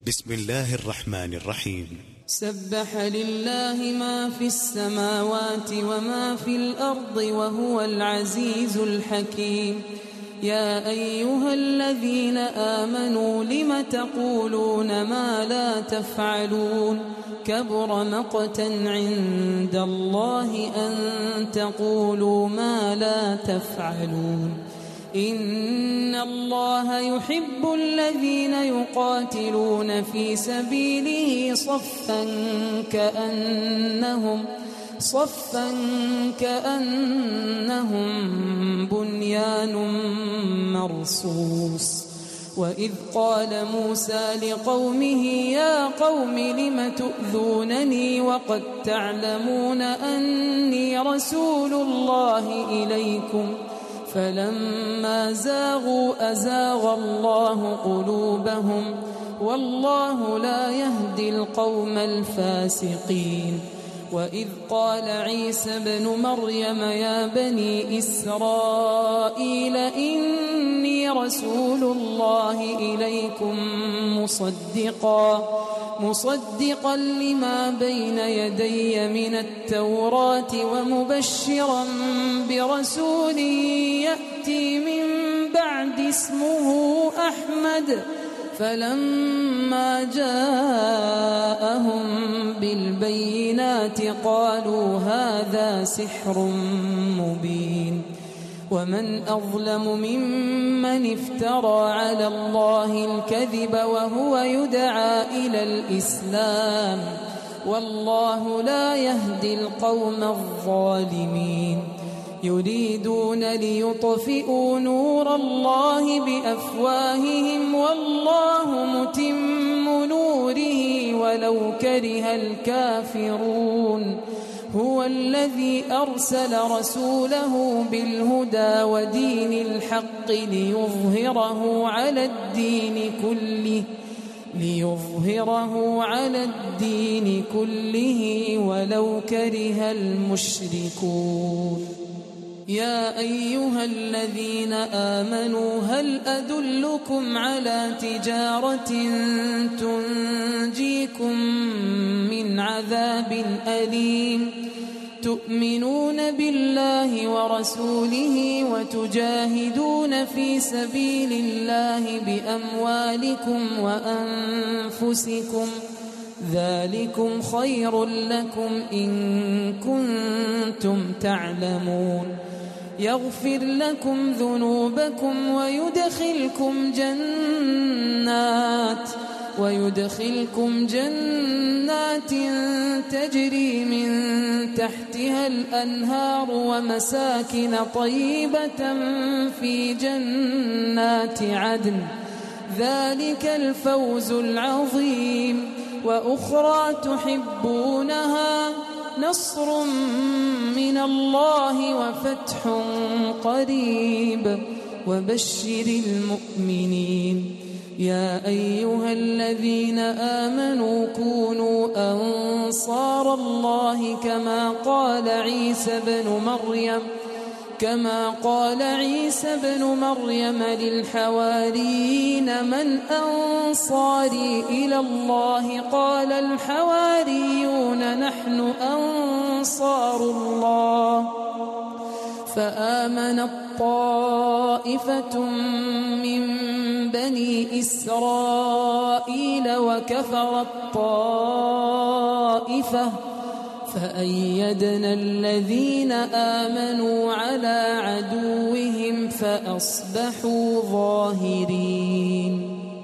بسم الله الرحمن الرحيم. سبح لله ما في السماوات وما في الأرض وهو العزيز الحكيم. يا أيها الذين آمنوا لم تقولون ما لا تفعلون كبر مقتا عند الله أن تقولوا ما لا تفعلون. إن الله يحب الذين يقاتلون في سبيله صفا كأنهم بنيان مرصوص. وإذ قال موسى لقومه يا قوم لم تؤذونني وقد تعلمون أني رسول الله إليكم فلما زاغوا أزاغ الله قلوبهم والله لا يهدي القوم الفاسقين. وإذ قال عيسى ابن مريم يا بني إسرائيل إني رسول الله إليكم مصدقا لما بين يدي من التوراة ومبشرا برسول يأتي من بعد اسمه أحمد. فلما جاءهم بالبينات قالوا هذا سحر مبين. ومن أظلم ممن افترى على الله الكذب وهو يدعى إلى الإسلام والله لا يهدي القوم الظالمين. يريدون ليطفئوا نور الله بأفواههم والله متم نوره ولو كره الكافرون. هو الذي أرسل رسوله بالهدى ودين الحق ليظهره على الدين كله ولو كره المشركون. يا أيها الذين آمنوا هل أدلكم على تجارة تنجيكم من عذاب أليم تؤمنون بالله ورسوله وتجاهدون في سبيل الله بأموالكم وأنفسكم ذلكم خير لكم إن كنتم تعلمون. يغفر لكم ذنوبكم ويدخلكم جنات تجري من تحتها الأنهار ومساكن طيبة في جنات عدن ذلك الفوز العظيم. وأخرى تحبونها نصر من الله وفتح قريب وبشر المؤمنين. يا أيها الذين آمنوا كونوا أنصار الله كما قال عيسى بن مريم للحواريين من أنصاري إلى الله قال الحواريون نحن أنصار الله. فآمنت طائفة من بني إسرائيل وكفرت طائفة فأيدنا الذين آمنوا على عدوهم فأصبحوا ظاهرين.